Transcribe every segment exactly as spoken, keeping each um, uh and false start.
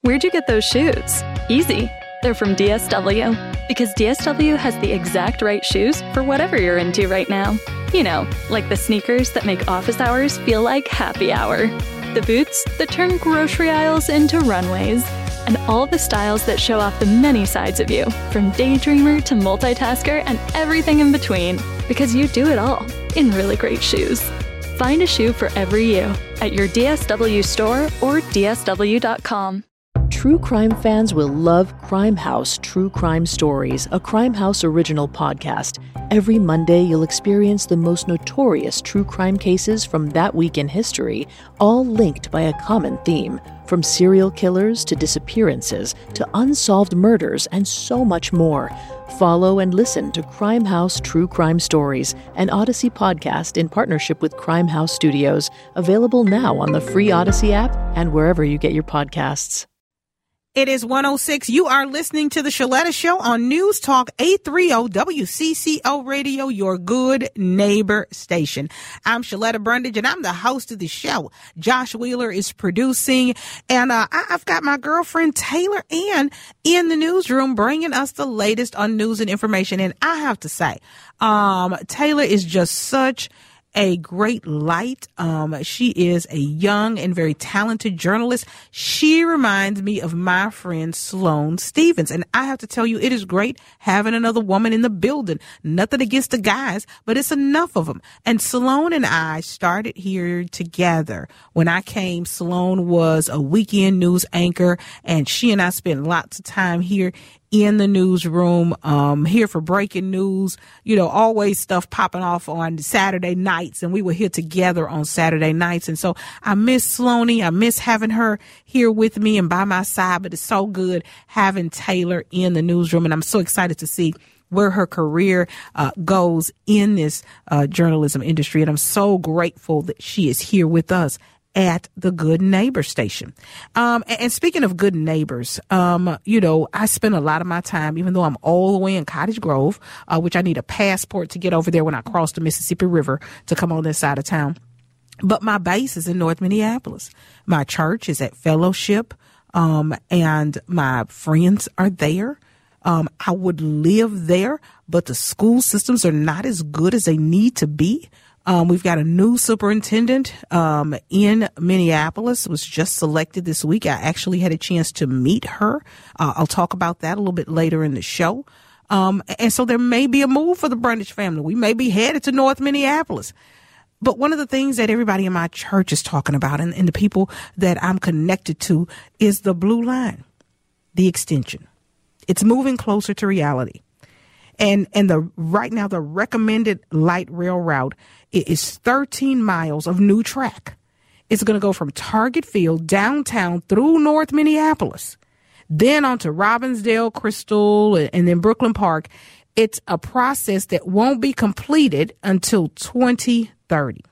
Where'd you get those shoes? Easy. They're from D S W. Because D S W has the exact right shoes for whatever you're into right now. You know, like the sneakers that make office hours feel like happy hour. The boots that turn grocery aisles into runways. And all the styles that show off the many sides of you, from daydreamer to multitasker and everything in between. Because you do it all in really great shoes. Find a shoe for every you at your D S W store or D S W dot com. True crime fans will love Crime House True Crime Stories, a Crime House original podcast. Every Monday, you'll experience the most notorious true crime cases from that week in history, all linked by a common theme. From serial killers to disappearances to unsolved murders and so much more. Follow and listen to Crime House True Crime Stories, an Odyssey podcast in partnership with Crime House Studios, available now on the free Odyssey app and wherever you get your podcasts. It is one oh six. You are listening to the Shaletta Show on News Talk eight thirty W C C O Radio, your good neighbor station. I'm Shaletta Brundage, and I'm the host of the show. Josh Wheeler is producing, and uh, I- I've got my girlfriend Taylor Ann in the newsroom bringing us the latest on news and information. And I have to say, um, Taylor is just such a great light. Um, she is a young and very talented journalist. She reminds me of my friend Sloane Stevens. And I have to tell you, it is great having another woman in the building. Nothing against the guys, but it's enough of them. And Sloane and I started here together. When I came, Sloane was a weekend news anchor, and she and I spent lots of time here in the newsroom, um, here for breaking news, you know, always stuff popping off on Saturday nights. And we were here together on Saturday nights. And so I miss Sloaney. I miss having her here with me and by my side. But it's so good having Taylor in the newsroom. And I'm so excited to see where her career uh, goes in this uh, journalism industry. And I'm so grateful that she is here with us at the Good Neighbor Station. Um, and, and speaking of good neighbors, um, you know, I spend a lot of my time, even though I'm all the way in Cottage Grove, uh, which I need a passport to get over there when I cross the Mississippi River to come on this side of town. But my base is in North Minneapolis. My church is at Fellowship, um, and my friends are there. Um, I would live there, but the school systems are not as good as they need to be. Um, we've got a new superintendent um, in Minneapolis, was just selected this week. I actually had a chance to meet her. Uh, I'll talk about that a little bit later in the show. Um, and so there may be a move for the Brundage family. We may be headed to North Minneapolis. But one of the things that everybody in my church is talking about, and, and the people that I'm connected to, is the Blue Line, the extension. It's moving closer to reality. And and the right now, the recommended light rail route is thirteen miles of new track. It's going to go from Target Field downtown through North Minneapolis, then on to Robbinsdale, Crystal, and then Brooklyn Park. It's a process that won't be completed until twenty thirty.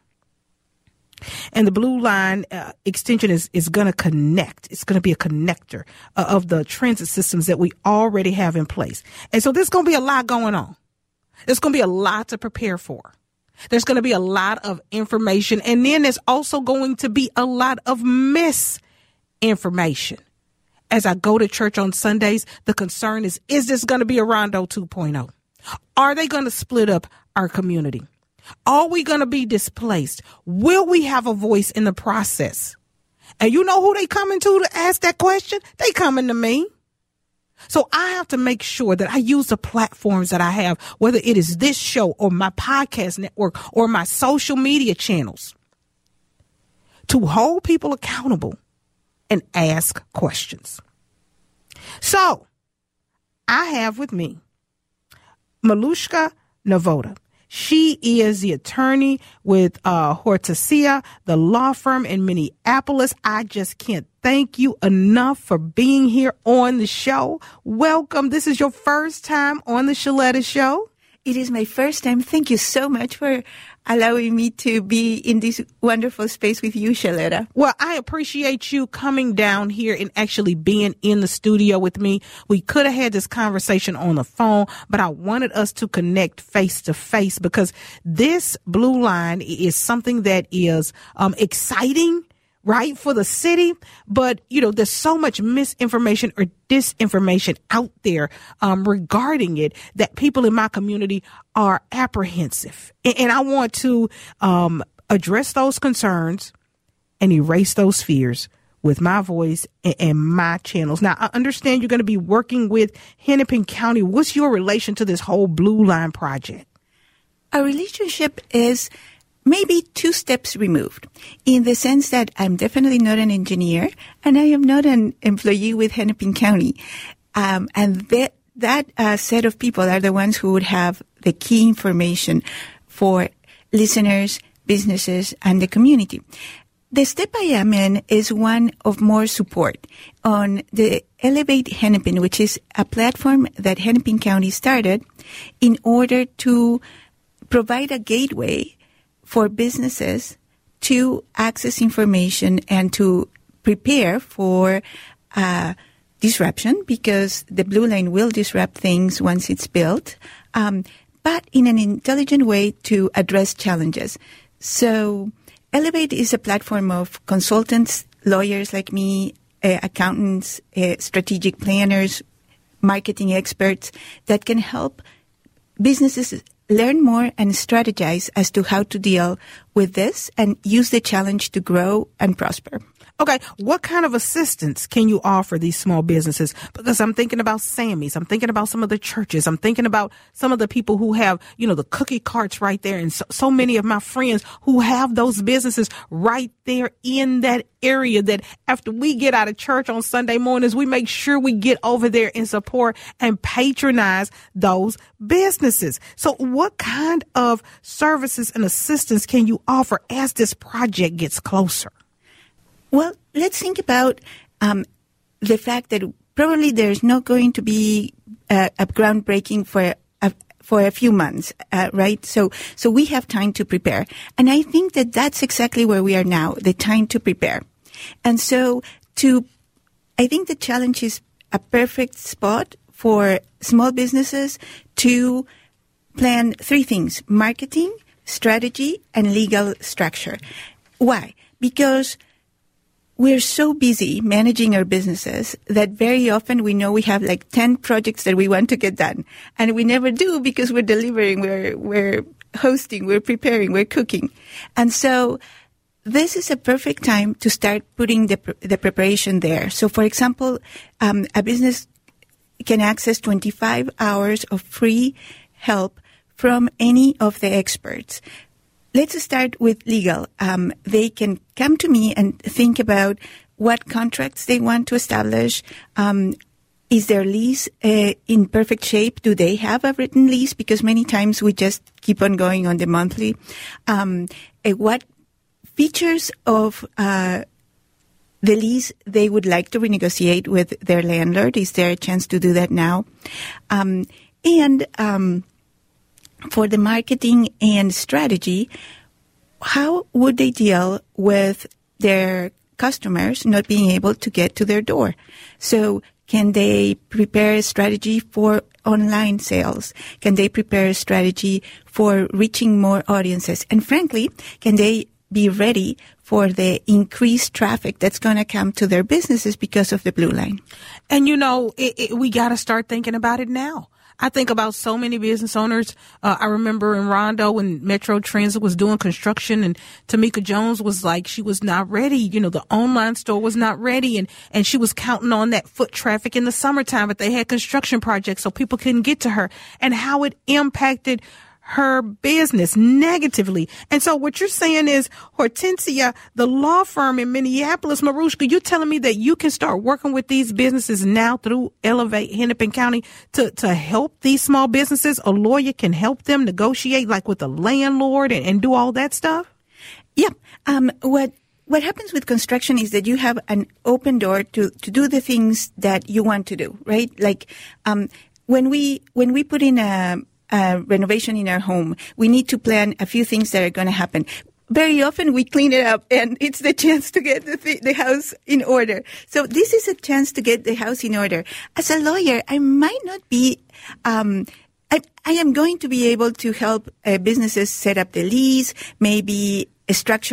And the Blue Line uh, extension is, is going to connect. It's going to be a connector uh, of the transit systems that we already have in place. And so there's going to be a lot going on. There's going to be a lot to prepare for. There's going to be a lot of information. And then there's also going to be a lot of misinformation. As I go to church on Sundays, the concern is, is this going to be a Rondo two point oh? Are they going to split up our community? Are we going to be displaced? Will we have a voice in the process? And you know who they coming to to ask that question? They coming to me. So I have to make sure that I use the platforms that I have, whether it is this show or my podcast network or my social media channels, to hold people accountable and ask questions. So I have with me Malushka Navoda. She is the attorney with uh, Hortesia, the law firm in Minneapolis. I just can't thank you enough for being here on the show. Welcome. This is your first time on the Shaletta Show. It is my first time. Thank you so much for allowing me to be in this wonderful space with you, Shaletta. Well, I appreciate you coming down here and actually being in the studio with me. We could have had this conversation on the phone, but I wanted us to connect face to face because this Blue Line is something that is um, exciting, right, for the city. But, you know, there's so much misinformation or disinformation out there um, regarding it that people in my community are apprehensive. And, and I want to um, address those concerns and erase those fears with my voice and, and my channels. Now, I understand you're going to be working with Hennepin County. What's your relation to this whole Blue Line project? Our relationship is maybe two steps removed, in the sense that I'm definitely not an engineer and I am not an employee with Hennepin County. Um, and that, that uh, set of people are the ones who would have the key information for listeners, businesses, and the community. The step I am in is one of more support on the Elevate Hennepin, which is a platform that Hennepin County started in order to provide a gateway for businesses to access information and to prepare for uh, disruption, because the Blue Line will disrupt things once it's built, um, but in an intelligent way to address challenges. So Elevate is a platform of consultants, lawyers like me, uh, accountants, uh, strategic planners, marketing experts that can help businesses learn more and strategize as to how to deal with this and use the challenge to grow and prosper. Okay, what kind of assistance can you offer these small businesses? Because I'm thinking about Sammy's. I'm thinking about some of the churches. I'm thinking about some of the people who have, you know, the cookie carts right there. And so, so many of my friends who have those businesses right there in that area, that after we get out of church on Sunday mornings, we make sure we get over there and support and patronize those businesses. So what kind of services and assistance can you offer as this project gets closer? Well, let's think about um, the fact that probably there's not going to be uh, a groundbreaking for a, for a few months, uh, right? So, so we have time to prepare, and I think that that's exactly where we are now, the time to prepare. And so, to, I think the challenge is a perfect spot for small businesses to plan three things: marketing, strategy, and legal structure. Why? Because we're so busy managing our businesses that very often we know we have like ten projects that we want to get done. And we never do, because we're delivering, we're, we're hosting, we're preparing, we're cooking. And so this is a perfect time to start putting the, the preparation there. So for example, um, a business can access twenty-five hours of free help from any of the experts. Let's start with legal. Um, they can come to me and think about what contracts they want to establish. Um, is their lease uh, in perfect shape? Do they have a written lease? Because many times we just keep on going on the monthly. Um, uh, what features of uh, the lease they would like to renegotiate with their landlord? Is there a chance to do that now? Um, and um for the marketing and strategy, how would they deal with their customers not being able to get to their door? So can they prepare a strategy for online sales? Can they prepare a strategy for reaching more audiences? And frankly, can they be ready for the increased traffic that's going to come to their businesses because of the Blue Line? And, you know, it, it, we got to start thinking about it now. I think about so many business owners. Uh, I remember in Rondo when Metro Transit was doing construction, and Tamika Jones was like, she was not ready. You know, the online store was not ready, and, and she was counting on that foot traffic in the summertime, but they had construction projects so people couldn't get to her, and how it impacted her business negatively. And so what you're saying is, Hortensia, the law firm in Minneapolis, Marushka, you're telling me that you can start working with these businesses now through Elevate Hennepin County to, to help these small businesses? A lawyer can help them negotiate like with a landlord and, and do all that stuff? Yeah. Um, what What happens with construction is that you have an open door to, to do the things that you want to do, right? Like um, when we when we put in a Uh, renovation in our home, we need to plan a few things that are going to happen. Very often we clean it up, and it's the chance to get the, th- the house in order. So this is a chance to get the house in order. As a lawyer, I might not be, um, I, I am going to be able to help uh, businesses set up the lease, maybe structure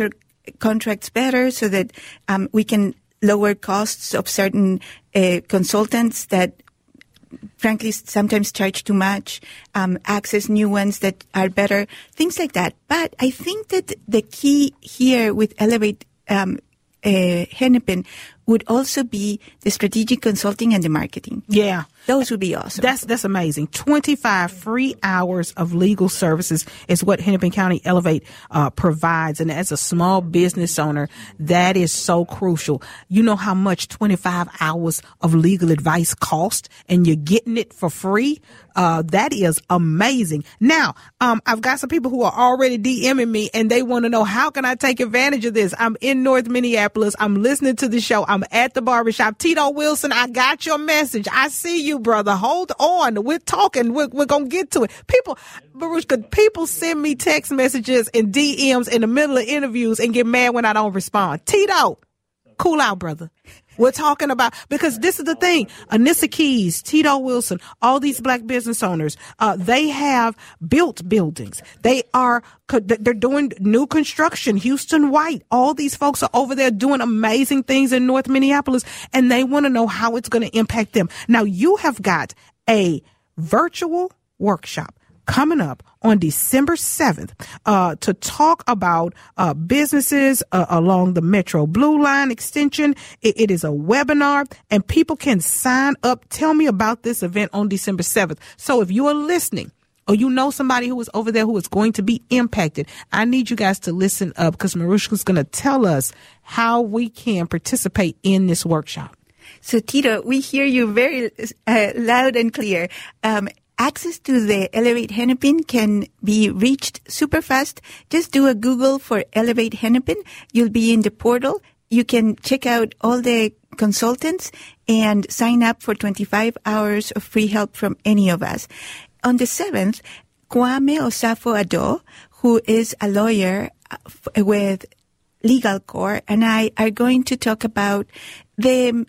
contracts better so that um, we can lower costs of certain uh, consultants that frankly sometimes charge too much, um, access new ones that are better, things like that. But I think that the key here with Elevate um, uh, Hennepin would also be the strategic consulting and the marketing. Yeah. Those would be awesome. That's that's amazing. twenty-five free hours of legal services is what Hennepin County Elevate uh, provides. And as a small business owner, that is so crucial. You know how much twenty-five hours of legal advice cost, and you're getting it for free? Uh, that is amazing. Now, um, I've got some people who are already DMing me, and they want to know, how can I take advantage of this? I'm in North Minneapolis. I'm listening to the show. I'm at the barbershop. Tito Wilson, I got your message. I see you, brother. Hold on. We're talking. We're, we're going to get to it. People, Marushka, people send me text messages and D Ms in the middle of interviews and get mad when I don't respond. Tito, cool out, brother. We're talking about, because this is the thing, Anissa Keys, Tito Wilson, all these black business owners, uh, they have built buildings. They are, they're doing new construction. Houston White, all these folks are over there doing amazing things in North Minneapolis, and they want to know how it's going to impact them. Now, you have got a virtual workshop coming up on December seventh uh, to talk about uh, businesses uh, along the Metro Blue Line extension. It, it is a webinar, and people can sign up. Tell me about this event on December seventh. So if you are listening, or you know somebody who is over there who is going to be impacted, I need you guys to listen up, because Marushka's going to tell us how we can participate in this workshop. So, Tito, we hear you very uh, loud and clear. Um, Access to the Elevate Hennepin can be reached super fast. Just do a Google for Elevate Hennepin. You'll be in the portal. You can check out all the consultants and sign up for twenty-five hours of free help from any of us. On the seventh, Kwame Osafo-Addo, who is a lawyer with Legal Corps, and I are going to talk about the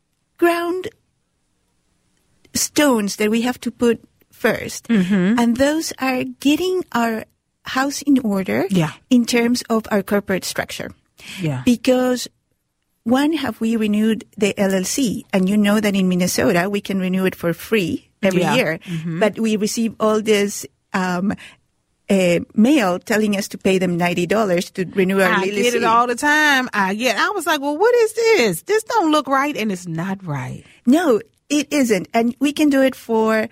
ground stones that we have to put first. Mm-hmm. And those are getting our house in order yeah. in terms of our corporate structure. Yeah. Because one, have we renewed the L L C? And you know that in Minnesota, we can renew it for free every yeah. year. Mm-hmm. But we receive all this um, uh, mail telling us to pay them ninety dollars to renew our I L L C. I get it all the time. I get. I was like, well, what is this? This don't look right, and it's not right. No, it isn't. And we can do it for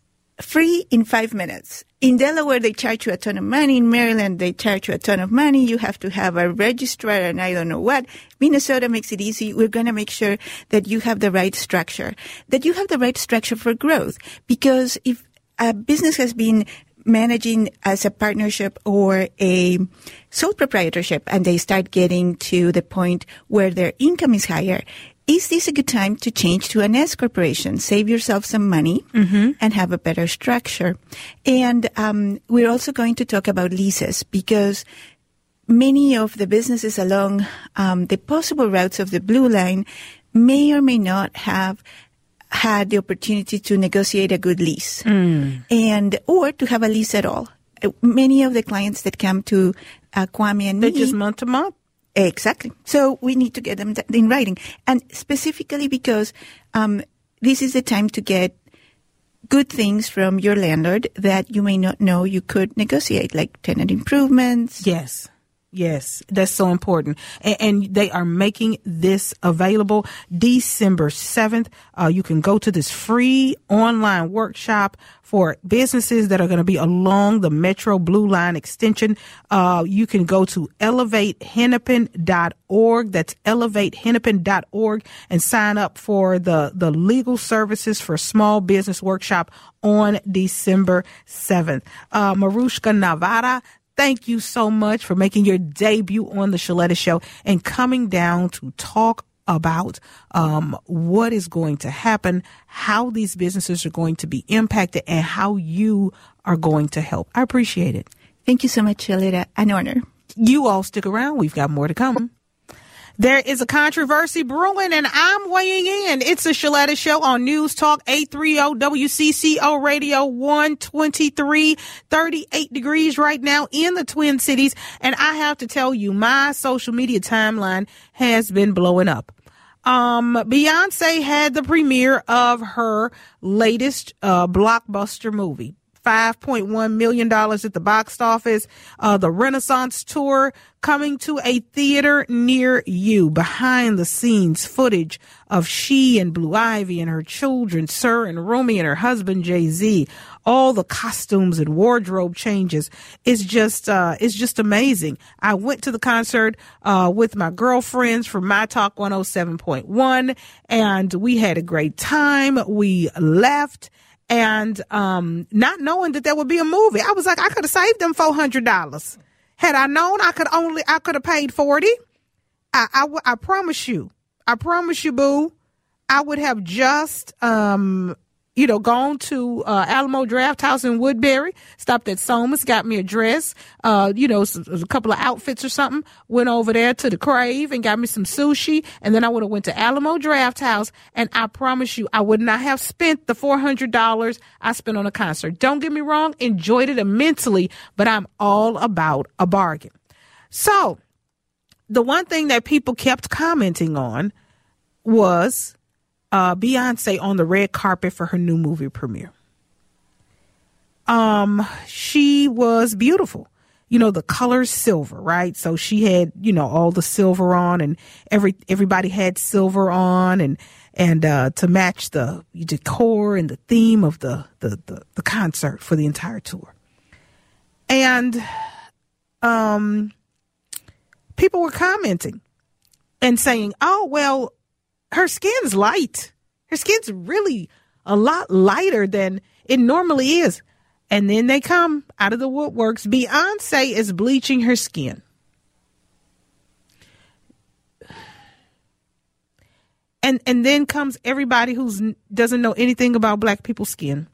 free in five minutes. In Delaware, they charge you a ton of money. In Maryland, they charge you a ton of money. You have to have a registrar and I don't know what. Minnesota makes it easy. We're going to make sure that you have the right structure, that you have the right structure for growth. Because if a business has been managing as a partnership or a sole proprietorship and they start getting to the point where their income is higher, is this a good time to change to an S corporation? Save yourself some money mm-hmm. and have a better structure. And um, we're also going to talk about leases, because many of the businesses along um, the possible routes of the Blue Line may or may not have had the opportunity to negotiate a good lease mm. and or to have a lease at all. Many of the clients that come to uh, Kwame and They're me, just month to month. Exactly. So we need to get them in writing. And specifically because um, this is the time to get good things from your landlord that you may not know you could negotiate, like tenant improvements. Yes. Yes, that's so important. And, and they are making this available December seventh. Uh, you can go to this free online workshop for businesses that are going to be along the Metro Blue Line extension. Uh, you can go to elevate hennepin dot org. That's elevate hennepin dot org and sign up for the, the legal services for small business workshop on December seventh. Uh, Marushka Navarra, thank you so much for making your debut on the Shaletta Show and coming down to talk about um, what is going to happen, how these businesses are going to be impacted, and how you are going to help. I appreciate it. Thank you so much, Shaletta. An honor. You all stick around. We've got more to come. There is a controversy brewing, and I'm weighing in. It's a Shaletta Show on News Talk eight thirty W C C O Radio one twenty-three, thirty-eight degrees right now in the Twin Cities. And I have to tell you, my social media timeline has been blowing up. Um, Beyonce had the premiere of her latest uh, blockbuster movie. five point one million dollars at the box office. Uh, the Renaissance Tour coming to a theater near you. Behind the scenes footage of she and Blue Ivy and her children, Sir and Rumi, and her husband, Jay-Z. All the costumes and wardrobe changes. It's just, uh, it's just amazing. I went to the concert, uh, with my girlfriends from My Talk one oh seven point one, and we had a great time. We left. And um, not knowing that there would be a movie, I was like, I could have saved them four hundred dollars. Had I known, I could only, I could have paid forty. I, I, I promise you, I promise you, boo, I would have just, um, you know, gone to uh, Alamo Draft House in Woodbury, stopped at Soma's, got me a dress, uh, you know, a couple of outfits or something, went over there to the Crave and got me some sushi, and then I would have went to Alamo Draft House, and I promise you, I would not have spent the four hundred dollars I spent on a concert. Don't get me wrong, enjoyed it immensely, but I'm all about a bargain. So, the one thing that people kept commenting on was Uh, Beyonce on the red carpet for her new movie premiere. Um, she was beautiful. You know, the color's silver, right? So she had, you know, all the silver on, and every, everybody had silver on, and, and, uh, to match the decor and the theme of the, the, the, the concert for the entire tour. And, um, people were commenting and saying, oh, well, her skin's light. Her skin's really a lot lighter than it normally is. And then they come out of the woodworks. Beyonce is bleaching her skin. And and then comes everybody who doesn't know anything about black people's skin,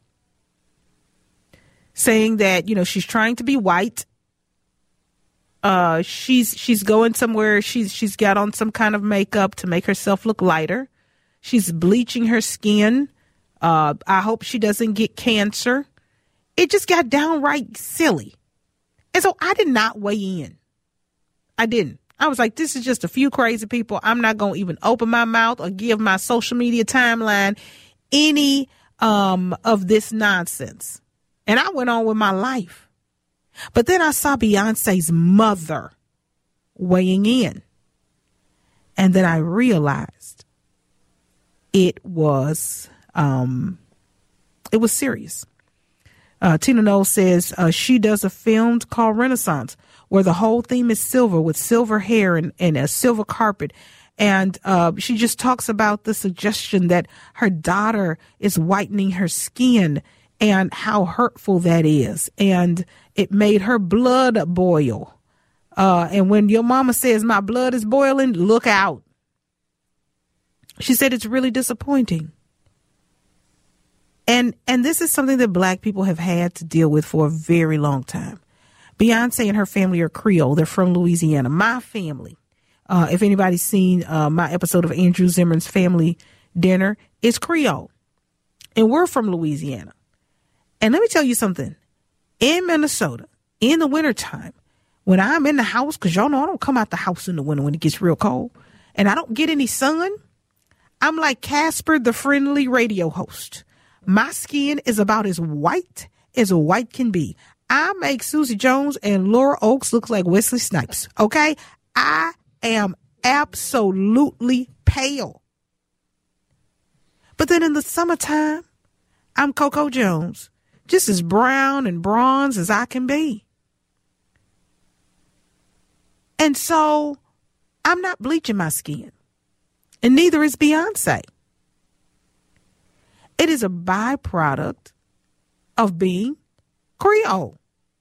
saying that, you know, she's trying to be white. Uh, she's, she's going somewhere. She's, she's got on some kind of makeup to make herself look lighter. She's bleaching her skin. Uh, I hope she doesn't get cancer. It just got downright silly. And so I did not weigh in. I didn't. I was like, this is just a few crazy people. I'm not going to even open my mouth or give my social media timeline any, um, of this nonsense. And I went on with my life. But then I saw Beyonce's mother weighing in. And then I realized it was, um, it was serious. Uh, Tina Knowles says uh, she does a film called Renaissance, where the whole theme is silver, with silver hair and, and a silver carpet. And uh, she just talks about the suggestion that her daughter is whitening her skin and how hurtful that is. And it made her blood boil. Uh, and when your mama says my blood is boiling, look out. She said it's really disappointing. And and this is something that black people have had to deal with for a very long time. Beyonce and her family are Creole. They're from Louisiana. My family, uh, if anybody's seen uh, my episode of Andrew Zimmern's Family Dinner, is Creole. And we're from Louisiana. And let me tell you something. In Minnesota, in the wintertime, when I'm in the house, because y'all know I don't come out the house in the winter when it gets real cold, and I don't get any sun, I'm like Casper, the friendly radio host. My skin is about as white as a white can be. I make Susie Jones and Laura Oakes look like Wesley Snipes, okay? I am absolutely pale. But then in the summertime, I'm Coco Jones, just as brown and bronze as I can be. And so I'm not bleaching my skin, and neither is Beyonce. It is a byproduct of being Creole.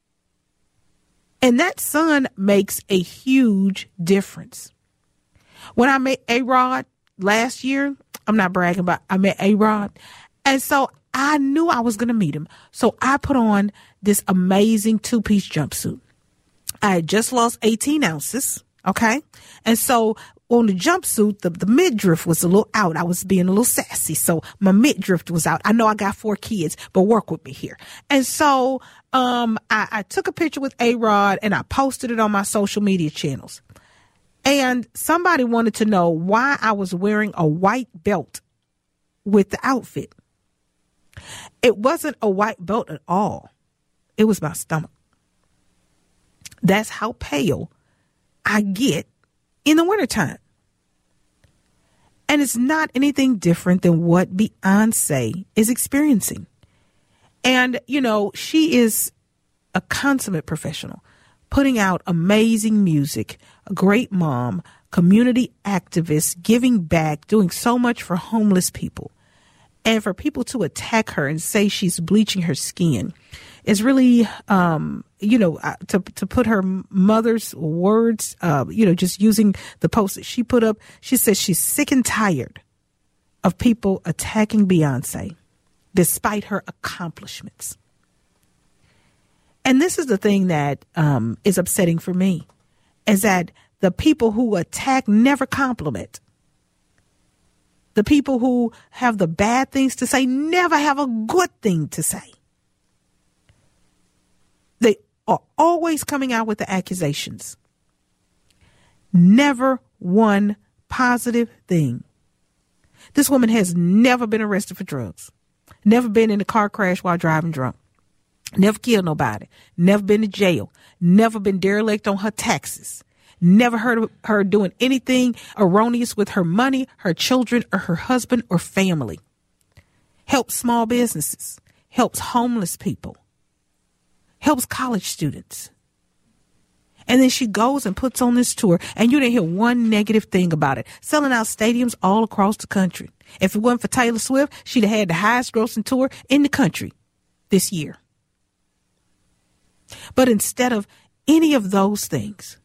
And that sun makes a huge difference. When I met A-Rod last year, I'm not bragging, but I met A-Rod. And so I knew I was going to meet him. So I put on this amazing two-piece jumpsuit. I had just lost eighteen ounces. Okay. And so on the jumpsuit, the, the midriff was a little out. I was being a little sassy. So my midriff was out. I know I got four kids, but work with me here. And so um, I, I took a picture with A-Rod and I posted it on my social media channels. And somebody wanted to know why I was wearing a white belt with the outfit. It wasn't a white belt at all. It was my stomach. That's how pale I get in the wintertime. And it's not anything different than what Beyonce is experiencing. And, you know, she is a consummate professional, putting out amazing music, a great mom, community activist, giving back, doing so much for homeless people. And for people to attack her and say she's bleaching her skin is really, um, you know, uh, to to put her mother's words, uh, you know, just using the post that she put up. She says she's sick and tired of people attacking Beyonce despite her accomplishments. And this is the thing that um, is upsetting for me, is that the people who attack never compliment. The people who have the bad things to say never have a good thing to say. They are always coming out with the accusations. Never one positive thing. This woman has never been arrested for drugs. Never been in a car crash while driving drunk. Never killed nobody. Never been to jail. Never been derelict on her taxes. Never heard of her doing anything erroneous with her money, her children, or her husband or family. Helps small businesses. Helps homeless people. Helps college students. And then she goes and puts on this tour, and you didn't hear one negative thing about it. Selling out stadiums all across the country. If it wasn't for Taylor Swift, she'd have had the highest grossing tour in the country this year. But instead of any of those things,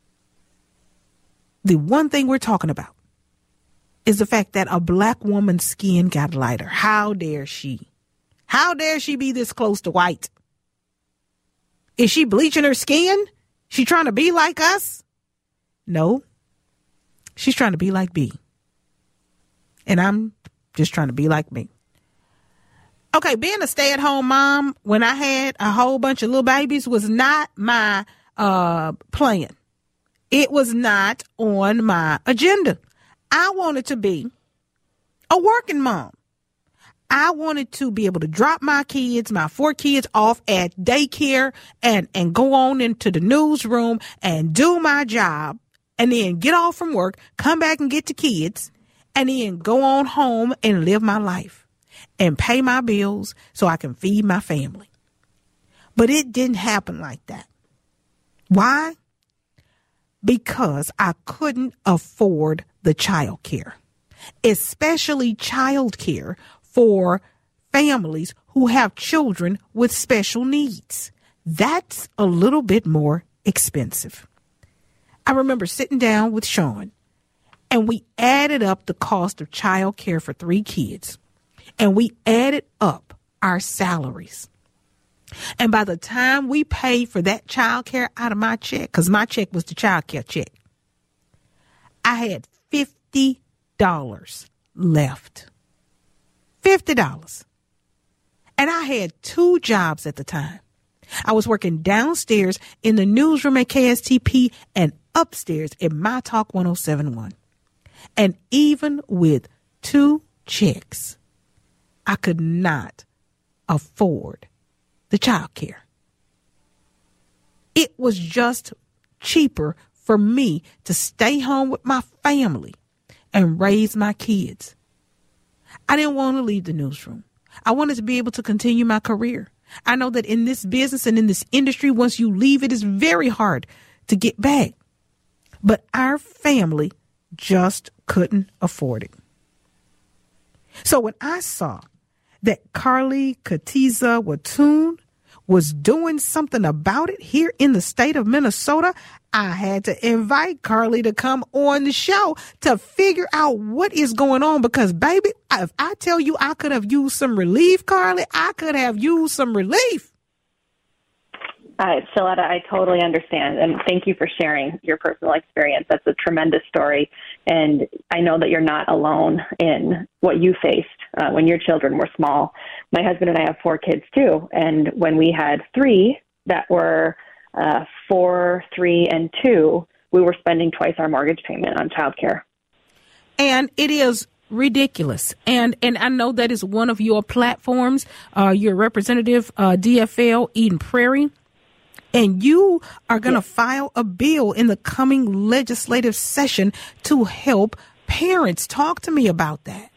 the one thing we're talking about is the fact that a black woman's skin got lighter. How dare she? How dare she be this close to white? Is she bleaching her skin? She trying to be like us? No. She's trying to be like B. And I'm just trying to be like me. Okay, being a stay-at-home mom when I had a whole bunch of little babies was not my uh, plan. It was not on my agenda. I wanted to be a working mom. I wanted to be able to drop my kids, my four kids off at daycare and, and go on into the newsroom and do my job and then get off from work, come back and get the kids and then go on home and live my life and pay my bills so I can feed my family. But it didn't happen like that. Why? Because I couldn't afford the child care, especially child care for families who have children with special needs. That's a little bit more expensive. I remember sitting down with Sean and we added up the cost of child care for three kids and we added up our salaries. And by the time we paid for that child care out of my check, because my check was the child care check, I had fifty dollars left. fifty dollars. And I had two jobs at the time. I was working downstairs in the newsroom at K S T P and upstairs at My Talk one oh seven point one. And even with two checks, I could not afford the child care. It was just cheaper for me to stay home with my family and raise my kids. I didn't want to leave the newsroom. I wanted to be able to continue my career. I know that in this business and in this industry, once you leave, it is very hard to get back. But our family just couldn't afford it. So when I saw that Carly Katiza Watun was doing something about it here in the state of Minnesota, I had to invite Carly to come on the show to figure out what is going on. Because, baby, if I tell you I could have used some relief, Carly, I could have used some relief. Uh, Shaletta, I totally understand, and thank you for sharing your personal experience. That's a tremendous story, and I know that you're not alone in what you faced uh, when your children were small. My husband and I have four kids, too, and when we had three that were uh, four, three, and two, we were spending twice our mortgage payment on childcare. And it is ridiculous. And and I know that is one of your platforms, uh, your representative, uh, D F L, Eden Prairie. And you are going to yes. file a bill in the coming legislative session to help parents. Talk to me about that.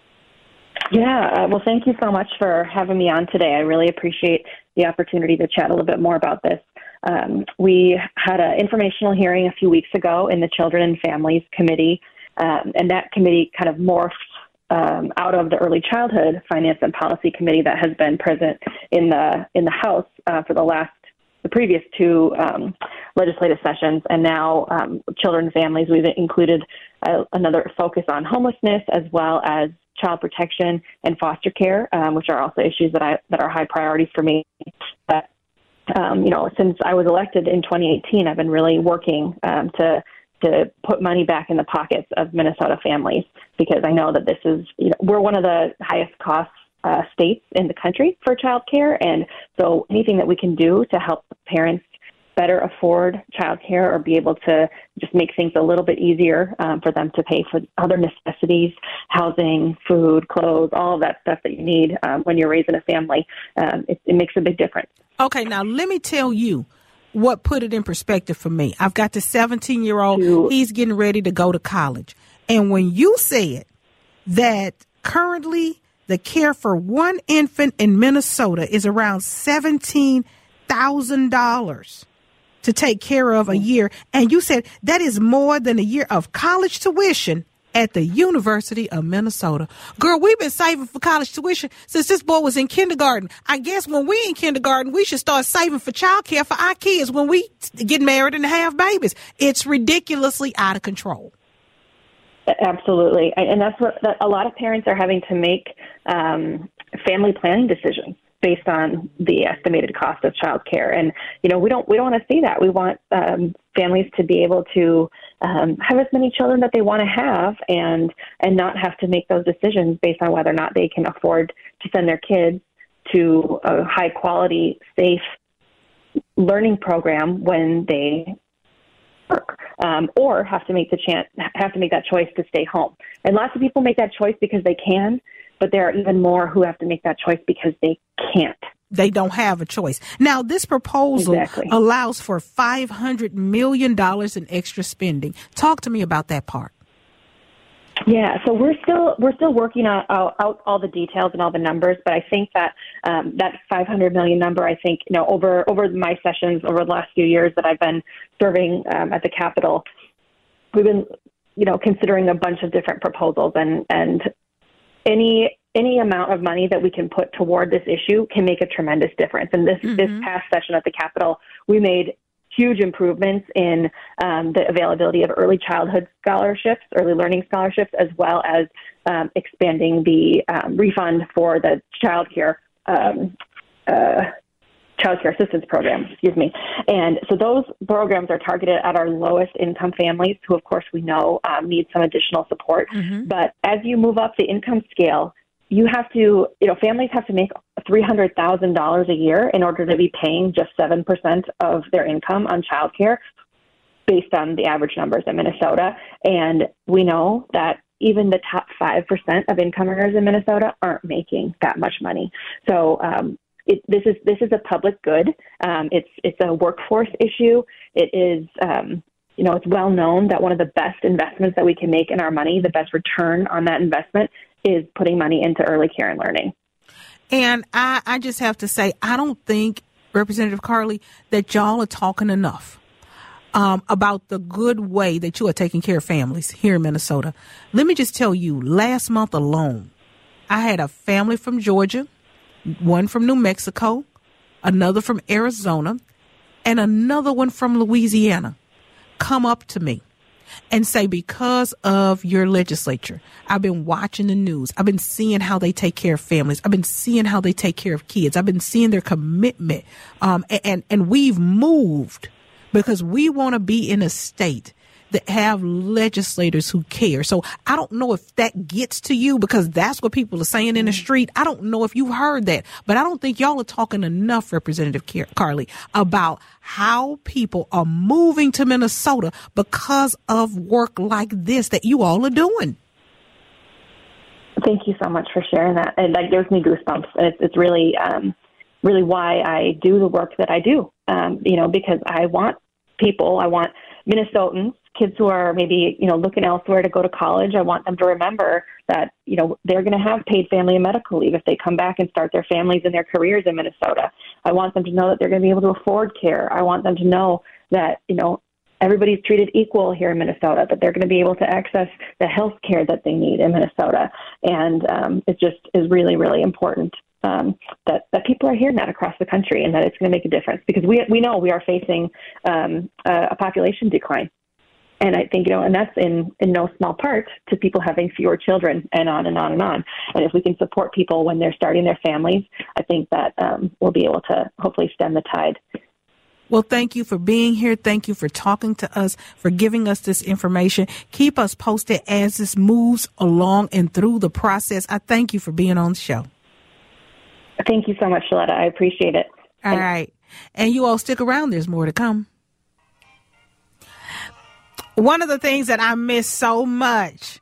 Yeah, uh, well, thank you so much for having me on today. I really appreciate the opportunity to chat a little bit more about this. Um, we had an informational hearing a few weeks ago in the Children and Families Committee, um, and that committee kind of morphed um, out of the Early Childhood Finance and Policy Committee that has been present in the in the House uh, for the last the previous two um, legislative sessions, and now um, Children and Families. We've included uh, another focus on homelessness as well as child protection and foster care, um, which are also issues that I that are high priorities for me. But um, you know, since I was elected in twenty eighteen, I've been really working um, to to put money back in the pockets of Minnesota families, because I know that this is, you know, we're one of the highest cost uh, states in the country for childcare, and so anything that we can do to help parents better afford childcare or be able to just make things a little bit easier um, for them to pay for other necessities, housing, food, clothes, all of that stuff that you need um, when you're raising a family, um, it, it makes a big difference. Okay, now let me tell you what put it in perspective for me. I've got the seventeen-year-old. He's getting ready to go to college. And when you said that currently the care for one infant in Minnesota is around seventeen thousand dollars to take care of a year, and you said that is more than a year of college tuition at the University of Minnesota. Girl, we've been saving for college tuition since this boy was in kindergarten. I guess when we in kindergarten, we should start saving for childcare for our kids when we get married and have babies. It's ridiculously out of control. Absolutely. And that's what that a lot of parents are having to make um, family planning decisions based on the estimated cost of childcare. And, you know, we don't we don't want to see that. We want um, families to be able to um, have as many children that they want to have and and not have to make those decisions based on whether or not they can afford to send their kids to a high quality, safe learning program when they work, um, or have to make the chance have to make that choice to stay home. And lots of people make that choice because they can, but there are even more who have to make that choice because they can't. They don't have a choice. Now, this proposal exactly. allows for five hundred million dollars in extra spending. Talk to me about that part. Yeah, so we're still we're still working out, out, out all the details and all the numbers, but I think that um, that five hundred million dollars number, I think, you know, over over my sessions over the last few years that I've been serving um, at the Capitol, we've been, you know, considering a bunch of different proposals, and and any any amount of money that we can put toward this issue can make a tremendous difference. And this mm-hmm. this past session at the Capitol, we made huge improvements in um, the availability of early childhood scholarships, early learning scholarships, as well as um, expanding the um, refund for the child care um, uh, child care assistance program, excuse me. And so those programs are targeted at our lowest income families, who, of course, we know um, need some additional support. Mm-hmm. But as you move up the income scale, you have to, you know, families have to make three hundred thousand dollars a year in order to be paying just seven percent of their income on childcare based on the average numbers in Minnesota. And we know that even the top five percent of income earners in Minnesota aren't making that much money. So um, it, this is this is a public good. Um, it's it's a workforce issue. It is, um, you know, it's well known that one of the best investments that we can make in our money, the best return on that investment, is putting money into early care and learning. And I, I just have to say, I don't think, Representative Carly, that y'all are talking enough um, about the good way that you are taking care of families here in Minnesota. Let me just tell you, last month alone, I had a family from Georgia, one from New Mexico, another from Arizona, and another one from Louisiana come up to me. and say, because of your legislature, I've been watching the news. I've been seeing how they take care of families. I've been seeing how they take care of kids. I've been seeing their commitment. Um, and, and we've moved because we want to be in a state that have legislators who care. So I don't know if that gets to you, because that's what people are saying in the street. I don't know if you've heard that, but I don't think y'all are talking enough, Representative Carly, about how people are moving to Minnesota because of work like this that you all are doing. Thank you so much for sharing that. And that gives me goosebumps. It's, it's really, um, really why I do the work that I do, um, you know, because I want people, I want Minnesotans, kids who are maybe, you know, looking elsewhere to go to college. I want them to remember that, you know, they're going to have paid family and medical leave if they come back and start their families and their careers in Minnesota. I want them to know that they're going to be able to afford care. I want them to know that, you know, everybody's treated equal here in Minnesota, that they're going to be able to access the health care that they need in Minnesota. And um, it just is really, really important um, that, that people are hearing that across the country, and that it's going to make a difference, because we we know we are facing um, a, a population decline. And I think, you know, and that's in, in no small part to people having fewer children, and on and on and on. And if we can support people when they're starting their families, I think that um, we'll be able to hopefully stem the tide. Well, thank you for being here. Thank you for talking to us, for giving us this information. Keep us posted as this moves along and through the process. I thank you for being on the show. Thank you so much, Shaletta. I appreciate it. All and- right. And you all stick around. There's more to come. One of the things that I miss so much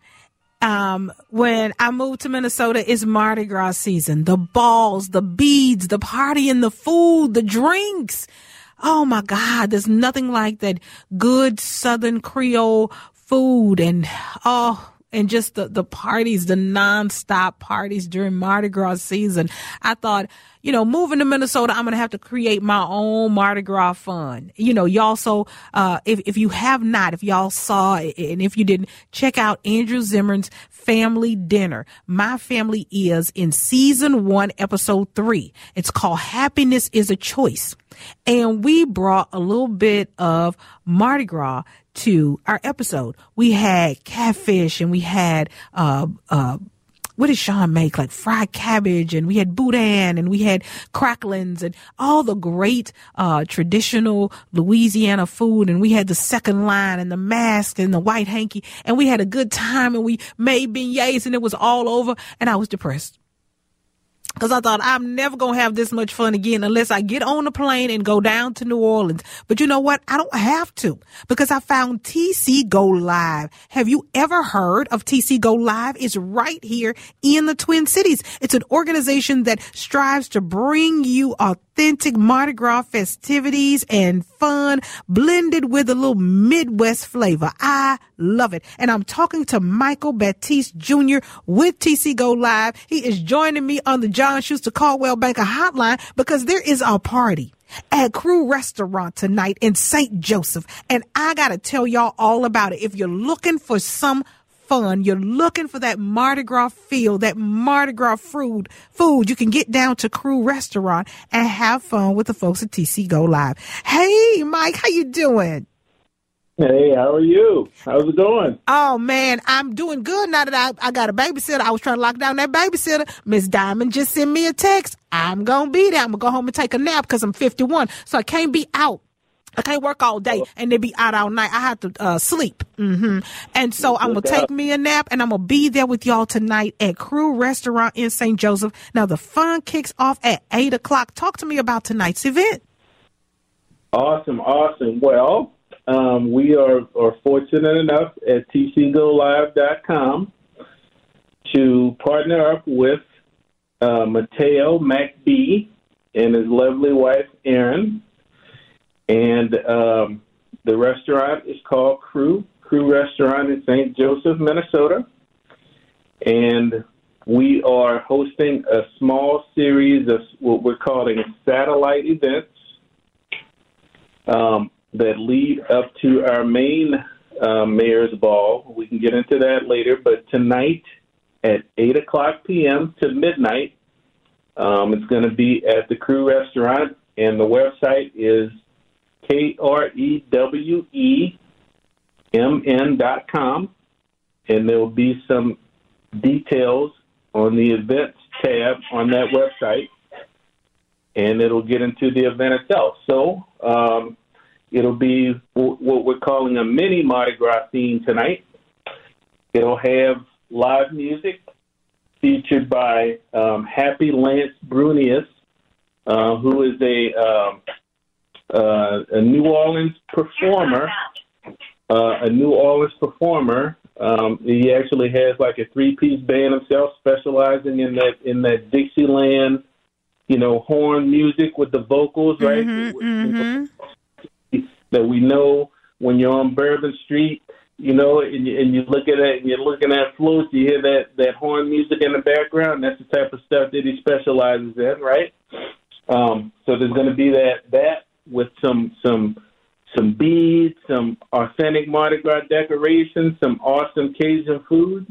um, when I moved to Minnesota is Mardi Gras season. The balls, the beads, the partying, the food, the drinks. Oh, my God, there's nothing like that good Southern Creole food, and, oh, and just the, the parties, the nonstop parties during Mardi Gras season. I thought, you know, moving to Minnesota, I'm going to have to create my own Mardi Gras fun. You know, y'all, so uh, if, if you have not, if y'all saw, and if you didn't, check out Andrew Zimmern's Family Dinner. My Family Is in season one, episode three. It's called Happiness is a Choice. And we brought a little bit of Mardi Gras to our episode. We had catfish, and we had, uh, uh, what did Sean make? Like fried cabbage, and we had boudin, and we had cracklings, and all the great, uh, traditional Louisiana food. And we had the second line, and the mask, and the white hanky, and we had a good time, and we made beignets, and it was all over. And I was depressed, because I thought, I'm never going to have this much fun again unless I get on a plane and go down to New Orleans. But you know what? I don't have to, because I found T C Go Live. Have you ever heard of T C Go Live? It's right here in the Twin Cities. It's an organization that strives to bring you authentic Mardi Gras festivities and fun blended with a little Midwest flavor. I love it. And I'm talking to Michael Baptiste Junior with T C Go Live. He is joining me on the John Schuster Caldwell Banker hotline, because there is a party at Crew Restaurant tonight in Saint Joseph. And I got to tell y'all all about it. If you're looking for some fun, you're looking for that Mardi Gras feel, that Mardi Gras food, food, you can get down to Crew Restaurant and have fun with the folks at T C Go Live. Hey, Mike, how you doing? Hey, how are you? How's it going? Oh, man, I'm doing good now that I, I got a babysitter. I was trying to lock down that babysitter. Miss Diamond just sent me a text. I'm going to be there. I'm going to go home and take a nap, because I'm fifty-one, so I can't be out. I can't work all day and then be out all night. I have to uh, sleep. Mm-hmm. And so I'm going to take me a nap, and I'm going to be there with y'all tonight at Crew Restaurant in Saint Joseph. Now, the fun kicks off at eight o'clock. Talk to me about tonight's event. Awesome, awesome. Well, um, we are, are fortunate enough at T C Go Live dot com to partner up with uh, Mateo McBee and his lovely wife, Erin. And um, the restaurant is called Crew, Crew Restaurant in Saint Joseph, Minnesota. And we are hosting a small series of what we're calling satellite events um, that lead up to our main uh, Mayor's Ball. We can get into that later. But tonight at eight o'clock p.m. to midnight, um, it's going to be at the Crew Restaurant. And the website is K R E W E m n dot com, and there will be some details on the events tab on that website, and it'll get into the event itself. So um, it'll be what we're calling a mini Mardi Gras theme tonight. It'll have live music featured by um, Happy Lance Brunius, uh, who is a, um, uh, a New Orleans performer, uh, a New Orleans performer. Um, he actually has like a three-piece band himself, specializing in that in that Dixieland, you know, horn music with the vocals, right? Mm-hmm, mm-hmm. That we know when you're on Bourbon Street, you know, and you, and you look at it, and you're looking at floats, you hear that, that horn music in the background. That's the type of stuff that he specializes in, right? Um, so there's going to be that that with some some some beads, some authentic Mardi Gras decorations, some awesome Cajun food,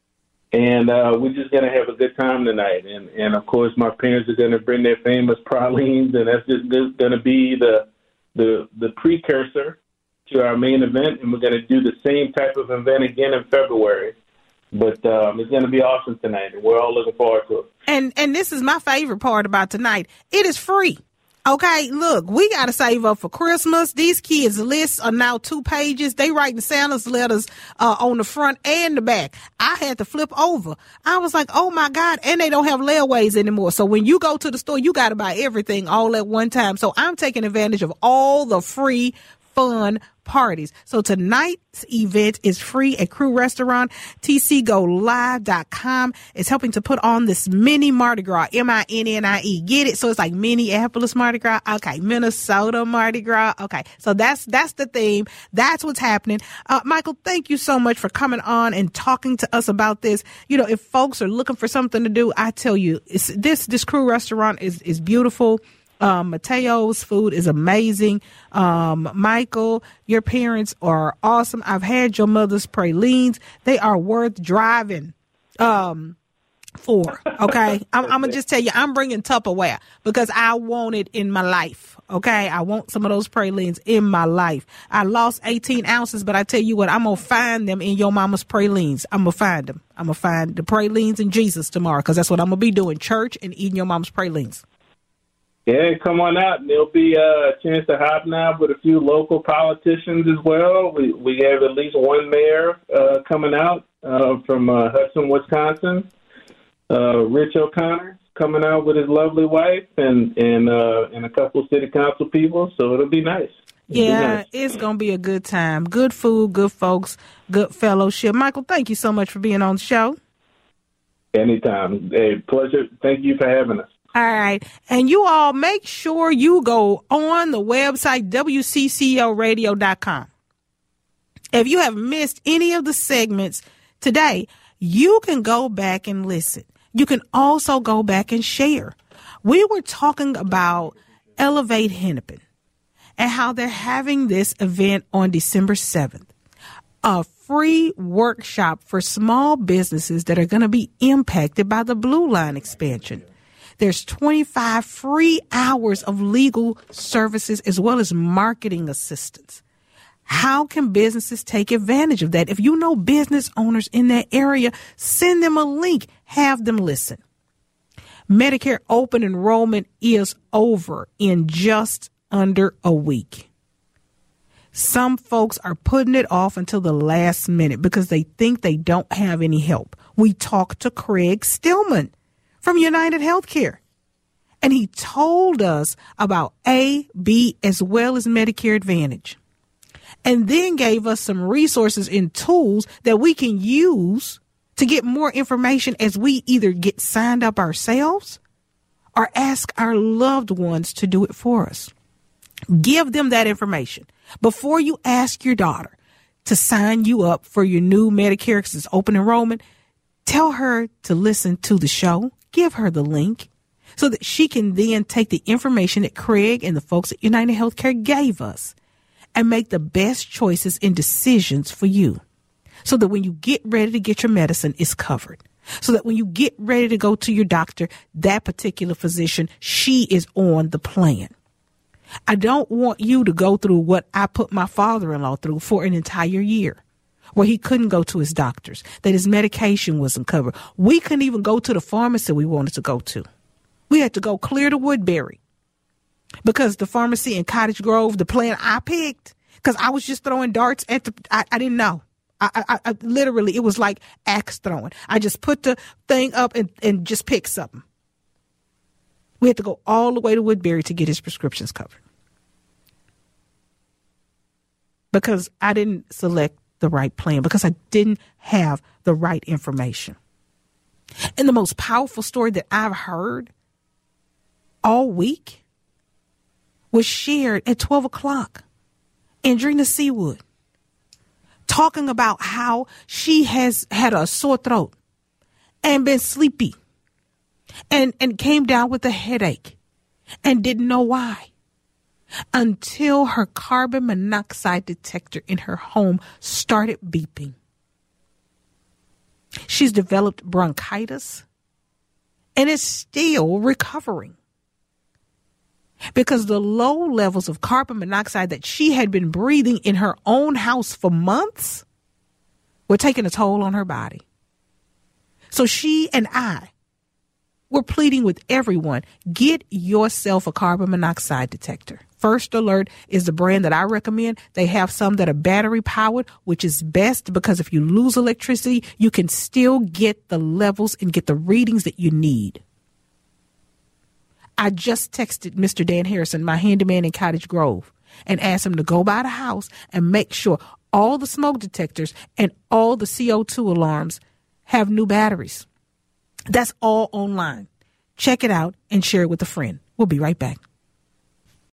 and uh, we're just going to have a good time tonight. And and of course, my parents are going to bring their famous pralines, and that's just going to be the the the precursor to our main event, and we're going to do the same type of event again in February. But um, it's going to be awesome tonight, and we're all looking forward to it. And and this is my favorite part about tonight. It is free. Okay, look, we got to save up for Christmas. These kids' lists are now two pages. They writing Santa's letters uh, on the front and the back. I had to flip over. I was like, oh, my God, and they don't have layaways anymore. So when you go to the store, you got to buy everything all at one time. So I'm taking advantage of all the free fun parties. So tonight's event is free at Crew Restaurant. T C go live dot com is helping to put on this mini Mardi Gras, M I N N I E. Get it? So it's like Minneapolis Mardi Gras. Okay. Minnesota Mardi Gras. Okay. So that's, that's the theme. That's what's happening. Uh, Michael, thank you so much for coming on and talking to us about this. You know, if folks are looking for something to do, I tell you, it's, this, this Crew Restaurant is, is beautiful. Um, Mateo's food is amazing. Um, Michael, your parents are awesome. I've had your mother's pralines. They are worth driving, um, for. Okay. I'm, I'm going to just tell you, I'm bringing Tupperware because I want it in my life. Okay. I want some of those pralines in my life. I lost eighteen ounces, but I tell you what, I'm going to find them in your mama's pralines. I'm going to find them. I'm going to find the pralines in Jesus tomorrow because that's what I'm going to be doing, church and eating your mom's pralines. Yeah, come on out. And there'll be uh, a chance to hobnob with a few local politicians as well. We we have at least one mayor uh, coming out uh, from uh, Hudson, Wisconsin. Uh, Rich O'Connor coming out with his lovely wife and and uh, and a couple of city council people. So it'll be nice. It'll yeah, be nice. It's going to be a good time. Good food, good folks, good fellowship. Michael, thank you so much for being on the show. Anytime. Hey, pleasure. Thank you for having us. All right. And you all make sure you go on the website, W C C O radio dot com. If you have missed any of the segments today, you can go back and listen. You can also go back and share. We were talking about Elevate Hennepin and how they're having this event on December seventh, a free workshop for small businesses that are going to be impacted by the Blue Line expansion. There's twenty-five free hours of legal services as well as marketing assistance. How can businesses take advantage of that? If you know business owners in that area, send them a link. Have them listen. Medicare open enrollment is over in just under a week. Some folks are putting it off until the last minute because they think they don't have any help. We talked to Craig Stillman from United Healthcare, and he told us about A, B, as well as Medicare Advantage, and then gave us some resources and tools that we can use to get more information as we either get signed up ourselves or ask our loved ones to do it for us. Give them that information before you ask your daughter to sign you up for your new Medicare because it's open enrollment. Tell her to listen to the show. Give her the link so that she can then take the information that Craig and the folks at United Healthcare gave us and make the best choices and decisions for you so that when you get ready to get your medicine, it's covered. So that when you get ready to go to your doctor, that particular physician, she is on the plan. I don't want you to go through what I put my father-in-law through for an entire year, where he couldn't go to his doctors, that his medication wasn't covered. We couldn't even go to the pharmacy we wanted to go to. We had to go clear to Woodbury because the pharmacy in Cottage Grove, the plan I picked, because I was just throwing darts at the, I, I didn't know. I, I, I literally, it was like axe throwing. I just put the thing up and, and just picked something. We had to go all the way to Woodbury to get his prescriptions covered because I didn't select the right plan, because I didn't have the right information. And the most powerful story that I've heard all week was shared at twelve o'clock. Andrina Seawood talking about how she has had a sore throat and been sleepy and, and came down with a headache and didn't know why until her carbon monoxide detector in her home started beeping. She's developed bronchitis and is still recovering because the low levels of carbon monoxide that she had been breathing in her own house for months were taking a toll on her body. So she and I were pleading with everyone, get yourself a carbon monoxide detector. First Alert is the brand that I recommend. They have some that are battery powered, which is best because if you lose electricity, you can still get the levels and get the readings that you need. I just texted Mister Dan Harrison, my handyman in Cottage Grove, and asked him to go by the house and make sure all the smoke detectors and all the C O two alarms have new batteries. That's all online. Check it out and share it with a friend. We'll be right back.